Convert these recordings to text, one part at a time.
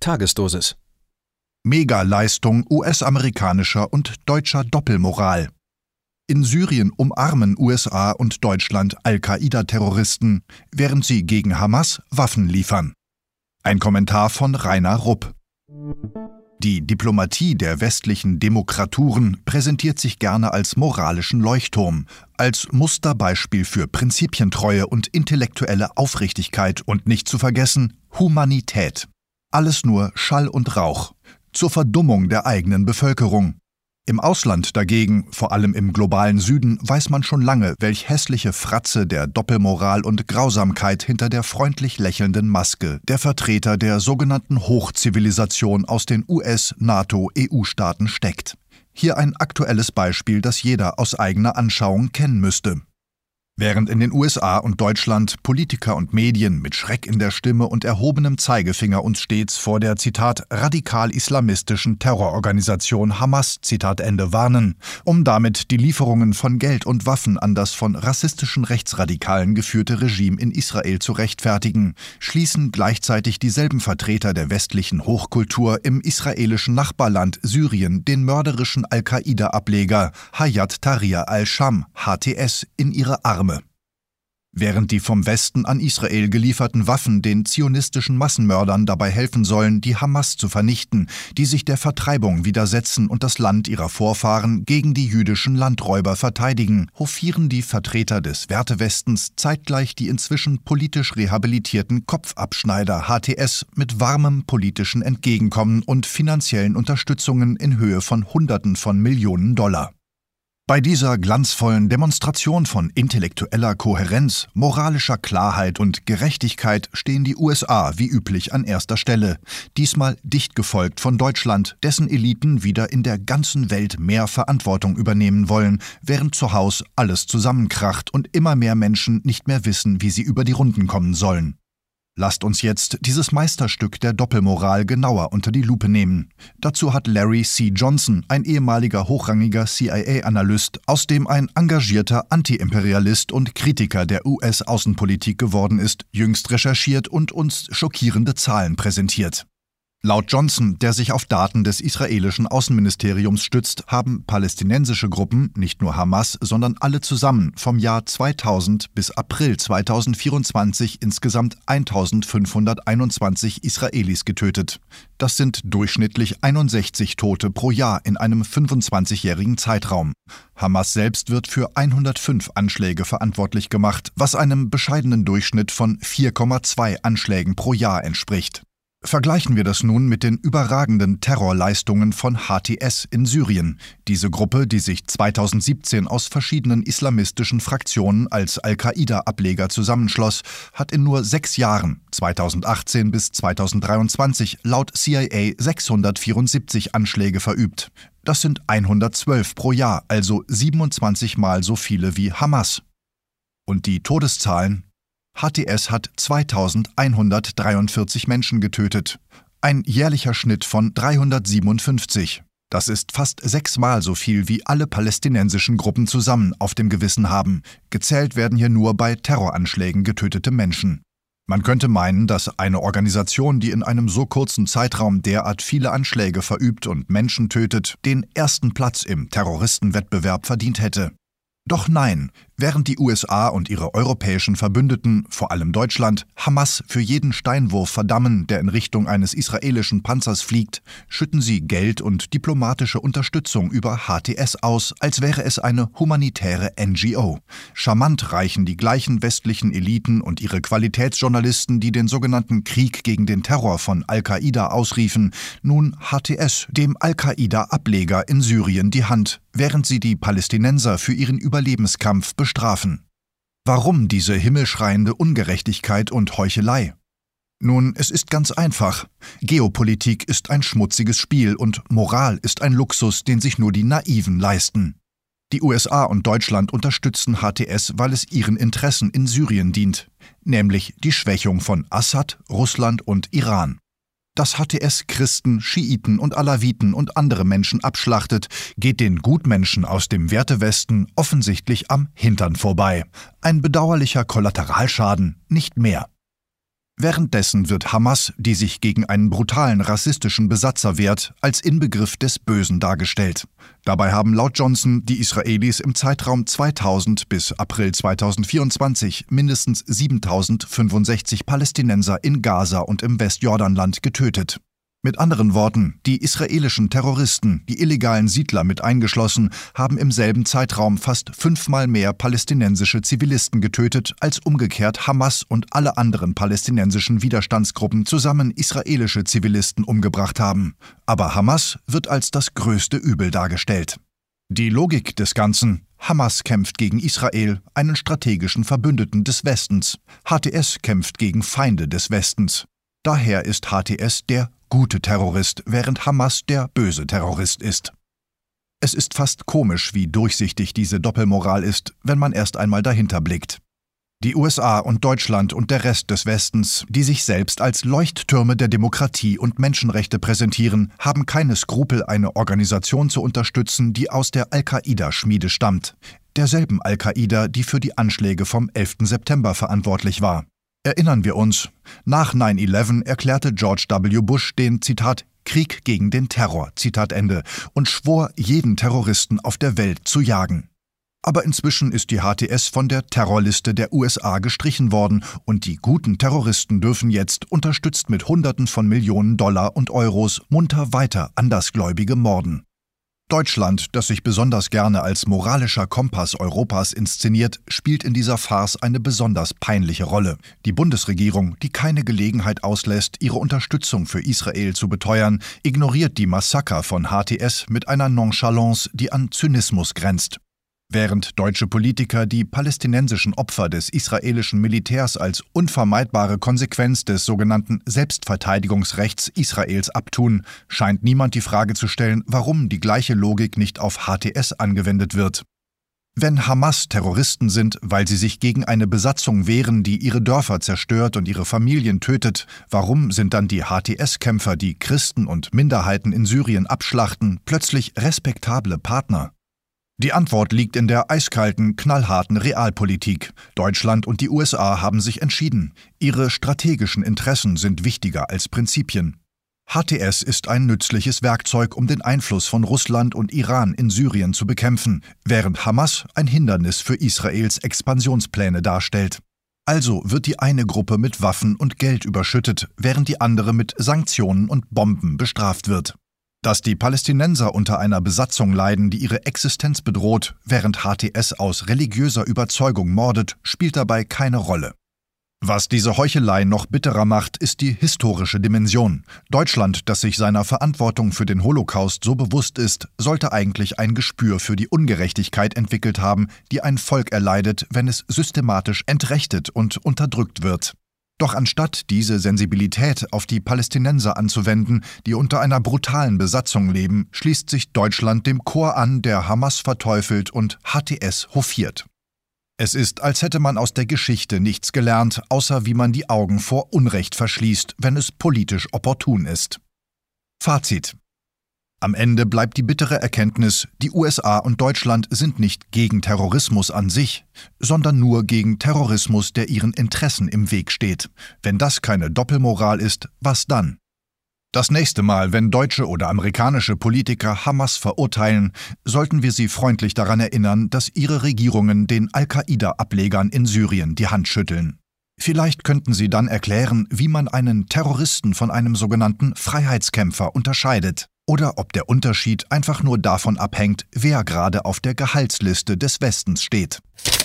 Tagesdosis. Megaleistung US-amerikanischer und deutscher Doppelmoral. In Syrien umarmen USA und Deutschland Al-Qaida-Terroristen, während sie gegen Hamas Waffen liefern. Ein Kommentar von Rainer Rupp. Die Diplomatie der westlichen Demokraturen präsentiert sich gerne als moralischen Leuchtturm, als Musterbeispiel für Prinzipientreue und intellektuelle Aufrichtigkeit und nicht zu vergessen Humanität. Alles nur Schall und Rauch, zur Verdummung der eigenen Bevölkerung. Im Ausland dagegen, vor allem im globalen Süden, weiß man schon lange, welch hässliche Fratze der Doppelmoral und Grausamkeit hinter der freundlich lächelnden Maske der Vertreter der sogenannten Hochzivilisation aus den US-, NATO-, EU-Staaten steckt. Hier ein aktuelles Beispiel, das jeder aus eigener Anschauung kennen müsste. Während in den USA und Deutschland Politiker und Medien mit Schreck in der Stimme und erhobenem Zeigefinger uns stets vor der, Zitat, radikal-islamistischen Terrororganisation Hamas, Zitat Ende, warnen, um damit die Lieferungen von Geld und Waffen an das von rassistischen Rechtsradikalen geführte Regime in Israel zu rechtfertigen, schließen gleichzeitig dieselben Vertreter der westlichen Hochkultur im israelischen Nachbarland Syrien den mörderischen Al-Qaida-Ableger Hayat Tahrir al-Sham, HTS, in ihre Arme. Während die vom Westen an Israel gelieferten Waffen den zionistischen Massenmördern dabei helfen sollen, die Hamas zu vernichten, die sich der Vertreibung widersetzen und das Land ihrer Vorfahren gegen die jüdischen Landräuber verteidigen, hofieren die Vertreter des Wertewestens zeitgleich die inzwischen politisch rehabilitierten Kopfabschneider HTS mit warmem politischen Entgegenkommen und finanziellen Unterstützungen in Höhe von Hunderten von Millionen Dollar. Bei dieser glanzvollen Demonstration von intellektueller Kohärenz, moralischer Klarheit und Gerechtigkeit stehen die USA wie üblich an erster Stelle, diesmal dicht gefolgt von Deutschland, dessen Eliten wieder in der ganzen Welt mehr Verantwortung übernehmen wollen, während zu Hause alles zusammenkracht und immer mehr Menschen nicht mehr wissen, wie sie über die Runden kommen sollen. Lasst uns jetzt dieses Meisterstück der Doppelmoral genauer unter die Lupe nehmen. Dazu hat Larry C. Johnson, ein ehemaliger hochrangiger CIA-Analyst, aus dem ein engagierter Anti-Imperialist und Kritiker der US-Außenpolitik geworden ist, jüngst recherchiert und uns schockierende Zahlen präsentiert. Laut Johnson, der sich auf Daten des israelischen Außenministeriums stützt, haben palästinensische Gruppen, nicht nur Hamas, sondern alle zusammen vom Jahr 2000 bis April 2024 insgesamt 1521 Israelis getötet. Das sind durchschnittlich 61 Tote pro Jahr in einem 25-jährigen Zeitraum. Hamas selbst wird für 105 Anschläge verantwortlich gemacht, was einem bescheidenen Durchschnitt von 4,2 Anschlägen pro Jahr entspricht. Vergleichen wir das nun mit den überragenden Terrorleistungen von HTS in Syrien. Diese Gruppe, die sich 2017 aus verschiedenen islamistischen Fraktionen als Al-Qaida-Ableger zusammenschloss, hat in nur 6 Jahren, 2018 bis 2023, laut CIA 674 Anschläge verübt. Das sind 112 pro Jahr, also 27 Mal so viele wie Hamas. Und die Todeszahlen? HTS hat 2143 Menschen getötet, ein jährlicher Schnitt von 357. Das ist fast 6-mal so viel, wie alle palästinensischen Gruppen zusammen auf dem Gewissen haben. Gezählt werden hier nur bei Terroranschlägen getötete Menschen. Man könnte meinen, dass eine Organisation, die in einem so kurzen Zeitraum derart viele Anschläge verübt und Menschen tötet, den ersten Platz im Terroristenwettbewerb verdient hätte. Doch nein, während die USA und ihre europäischen Verbündeten, vor allem Deutschland, Hamas für jeden Steinwurf verdammen, der in Richtung eines israelischen Panzers fliegt, schütten sie Geld und diplomatische Unterstützung über HTS aus, als wäre es eine humanitäre NGO. Charmant reichen die gleichen westlichen Eliten und ihre Qualitätsjournalisten, die den sogenannten Krieg gegen den Terror von Al-Qaida ausriefen, nun HTS, dem Al-Qaida-Ableger in Syrien, die Hand, während sie die Palästinenser für ihren Überlebenskampf bestrafen. Warum diese himmelschreiende Ungerechtigkeit und Heuchelei? Nun, es ist ganz einfach. Geopolitik ist ein schmutziges Spiel und Moral ist ein Luxus, den sich nur die Naiven leisten. Die USA und Deutschland unterstützen HTS, weil es ihren Interessen in Syrien dient, nämlich die Schwächung von Assad, Russland und Iran. Dass HTS Christen, Schiiten und Alawiten und andere Menschen abschlachtet, geht den Gutmenschen aus dem Wertewesten offensichtlich am Hintern vorbei. Ein bedauerlicher Kollateralschaden, nicht mehr. Währenddessen wird Hamas, die sich gegen einen brutalen rassistischen Besatzer wehrt, als Inbegriff des Bösen dargestellt. Dabei haben laut Johnson die Israelis im Zeitraum 2000 bis April 2024 mindestens 7.065 Palästinenser in Gaza und im Westjordanland getötet. Mit anderen Worten, die israelischen Terroristen, die illegalen Siedler mit eingeschlossen, haben im selben Zeitraum fast 5-mal mehr palästinensische Zivilisten getötet, als umgekehrt Hamas und alle anderen palästinensischen Widerstandsgruppen zusammen israelische Zivilisten umgebracht haben. Aber Hamas wird als das größte Übel dargestellt. Die Logik des Ganzen: Hamas kämpft gegen Israel, einen strategischen Verbündeten des Westens. HTS kämpft gegen Feinde des Westens. Daher ist HTS der gute Terrorist, während Hamas der böse Terrorist ist. Es ist fast komisch, wie durchsichtig diese Doppelmoral ist, wenn man erst einmal dahinter blickt. Die USA und Deutschland und der Rest des Westens, die sich selbst als Leuchttürme der Demokratie und Menschenrechte präsentieren, haben keine Skrupel, eine Organisation zu unterstützen, die aus der Al-Qaida-Schmiede stammt. Derselben Al-Qaida, die für die Anschläge vom 11. September verantwortlich war. Erinnern wir uns, nach 9/11 erklärte George W. Bush den, Zitat, Krieg gegen den Terror, Zitat Ende, und schwor, jeden Terroristen auf der Welt zu jagen. Aber inzwischen ist die HTS von der Terrorliste der USA gestrichen worden und die guten Terroristen dürfen jetzt, unterstützt mit Hunderten von Millionen Dollar und Euros, munter weiter Andersgläubige morden. Deutschland, das sich besonders gerne als moralischer Kompass Europas inszeniert, spielt in dieser Farce eine besonders peinliche Rolle. Die Bundesregierung, die keine Gelegenheit auslässt, ihre Unterstützung für Israel zu beteuern, ignoriert die Massaker von HTS mit einer Nonchalance, die an Zynismus grenzt. Während deutsche Politiker die palästinensischen Opfer des israelischen Militärs als unvermeidbare Konsequenz des sogenannten Selbstverteidigungsrechts Israels abtun, scheint niemand die Frage zu stellen, warum die gleiche Logik nicht auf HTS angewendet wird. Wenn Hamas Terroristen sind, weil sie sich gegen eine Besatzung wehren, die ihre Dörfer zerstört und ihre Familien tötet, warum sind dann die HTS-Kämpfer, die Christen und Minderheiten in Syrien abschlachten, plötzlich respektable Partner? Die Antwort liegt in der eiskalten, knallharten Realpolitik. Deutschland und die USA haben sich entschieden. Ihre strategischen Interessen sind wichtiger als Prinzipien. HTS ist ein nützliches Werkzeug, um den Einfluss von Russland und Iran in Syrien zu bekämpfen, während Hamas ein Hindernis für Israels Expansionspläne darstellt. Also wird die eine Gruppe mit Waffen und Geld überschüttet, während die andere mit Sanktionen und Bomben bestraft wird. Dass die Palästinenser unter einer Besatzung leiden, die ihre Existenz bedroht, während HTS aus religiöser Überzeugung mordet, spielt dabei keine Rolle. Was diese Heuchelei noch bitterer macht, ist die historische Dimension. Deutschland, das sich seiner Verantwortung für den Holocaust so bewusst ist, sollte eigentlich ein Gespür für die Ungerechtigkeit entwickelt haben, die ein Volk erleidet, wenn es systematisch entrechtet und unterdrückt wird. Doch anstatt diese Sensibilität auf die Palästinenser anzuwenden, die unter einer brutalen Besatzung leben, schließt sich Deutschland dem Chor an, der Hamas verteufelt und HTS hofiert. Es ist, als hätte man aus der Geschichte nichts gelernt, außer wie man die Augen vor Unrecht verschließt, wenn es politisch opportun ist. Fazit: Am Ende bleibt die bittere Erkenntnis, die USA und Deutschland sind nicht gegen Terrorismus an sich, sondern nur gegen Terrorismus, der ihren Interessen im Weg steht. Wenn das keine Doppelmoral ist, was dann? Das nächste Mal, wenn deutsche oder amerikanische Politiker Hamas verurteilen, sollten wir sie freundlich daran erinnern, dass ihre Regierungen den Al-Qaida-Ablegern in Syrien die Hand schütteln. Vielleicht könnten sie dann erklären, wie man einen Terroristen von einem sogenannten Freiheitskämpfer unterscheidet. Oder ob der Unterschied einfach nur davon abhängt, wer gerade auf der Gehaltsliste des Westens steht.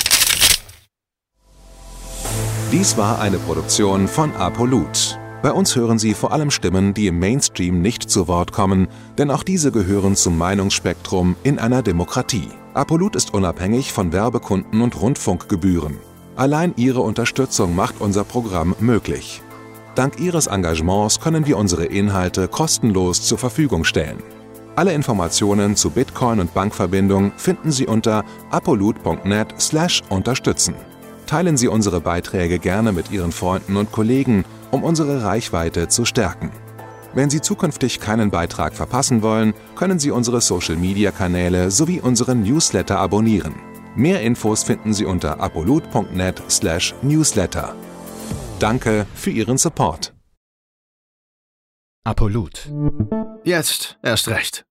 Dies war eine Produktion von Apolut. Bei uns hören Sie vor allem Stimmen, die im Mainstream nicht zu Wort kommen, denn auch diese gehören zum Meinungsspektrum in einer Demokratie. Apolut ist unabhängig von Werbekunden und Rundfunkgebühren. Allein Ihre Unterstützung macht unser Programm möglich. Dank Ihres Engagements können wir unsere Inhalte kostenlos zur Verfügung stellen. Alle Informationen zu Bitcoin und Bankverbindung finden Sie unter apolut.net/unterstützen. Teilen Sie unsere Beiträge gerne mit Ihren Freunden und Kollegen, um unsere Reichweite zu stärken. Wenn Sie zukünftig keinen Beitrag verpassen wollen, können Sie unsere Social-Media-Kanäle sowie unseren Newsletter abonnieren. Mehr Infos finden Sie unter apolut.net/newsletter. Danke für Ihren Support. Apollut. Jetzt erst recht.